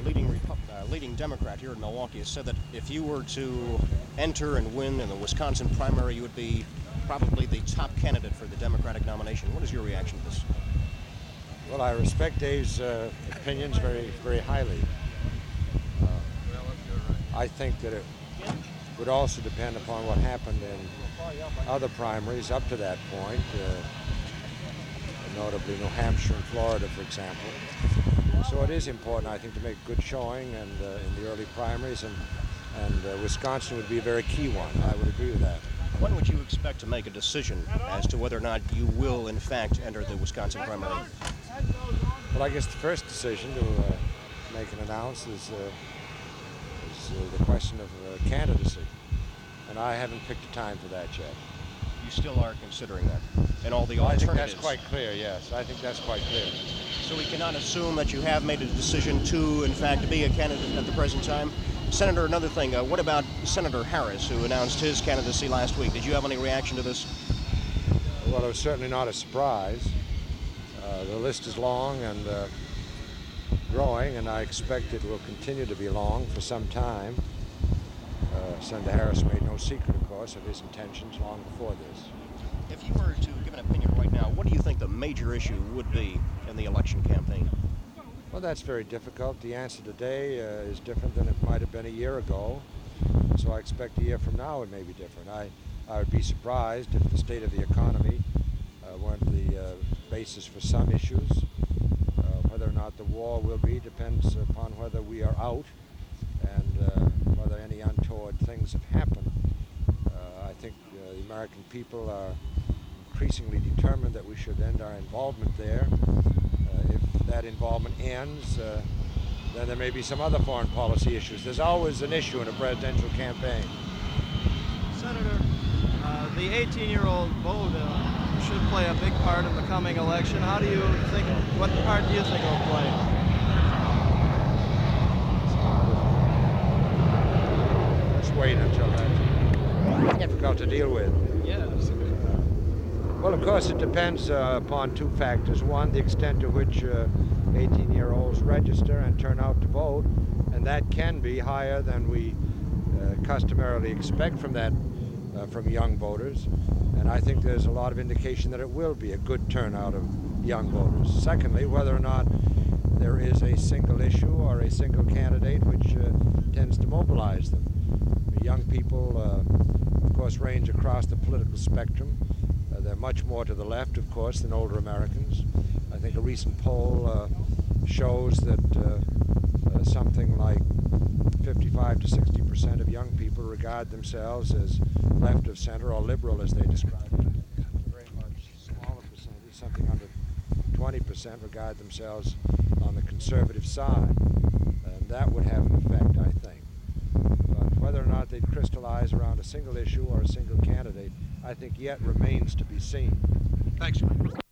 leading Democrat here in Milwaukee has said that if you were to enter and win in the Wisconsin primary, you would be probably the top candidate for the Democratic nomination. What is your reaction to this? Well, I respect Dave's opinions very, very highly. I think that it would also depend upon what happened in other primaries up to that point, notably New Hampshire and Florida, for example. So it is important, I think, to make a good showing and in the early primaries, and Wisconsin would be a very key one. I would agree with that. When would you expect to make a decision as to whether or not you will, in fact, enter the Wisconsin primary? Well, I guess the first decision to make an announcement is the question of candidacy, and I haven't picked a time for that yet. You still are considering that, and all the alternatives? I think that's quite clear, yes. I think that's quite clear. So we cannot assume that you have made a decision to, in fact, be a candidate at the present time? Senator, another thing, what about Senator Harris, who announced his candidacy last week? Did you have any reaction to this? Well, it was certainly not a surprise. The list is long and growing, and I expect it will continue to be long for some time. Senator Harris made no secret, of course, of his intentions long before this. If you were to give an opinion right now, what do you think the major issue would be in the election campaign? Well, that's very difficult. The answer today is different than it might have been a year ago. So I expect a year from now it may be different. I would be surprised if the state of the economy weren't the basis for some issues. Whether or not the war will be depends upon whether we are out and whether any untoward things have happened. I think the American people are increasingly determined that we should end our involvement there. If that involvement ends, then there may be some other foreign policy issues. There's always an issue in a presidential campaign. Senator, the 18-year-old vote should play a big part in the coming election. How do you think, what part do you think it will play? Let's wait until that's difficult to deal with. Yes. Well, of course, it depends upon two factors. One, the extent to which 18-year-olds register and turn out to vote, and that can be higher than we customarily expect from young voters. And I think there's a lot of indication that it will be a good turnout of young voters. Secondly, whether or not there is a single issue or a single candidate which tends to mobilize them. Young people, of course, range across the political spectrum. They're much more to the left, of course, than older Americans. I think a recent poll shows that something like 55 to 60% of young people regard themselves as left of center or liberal, as they describe it. A very much smaller percentage, something under 20%, regard themselves on the conservative side. And that would have an effect, I think. But whether or not they'd crystallize around a single issue or a single candidate, I think yet remains to be seen. Thanks, Mike.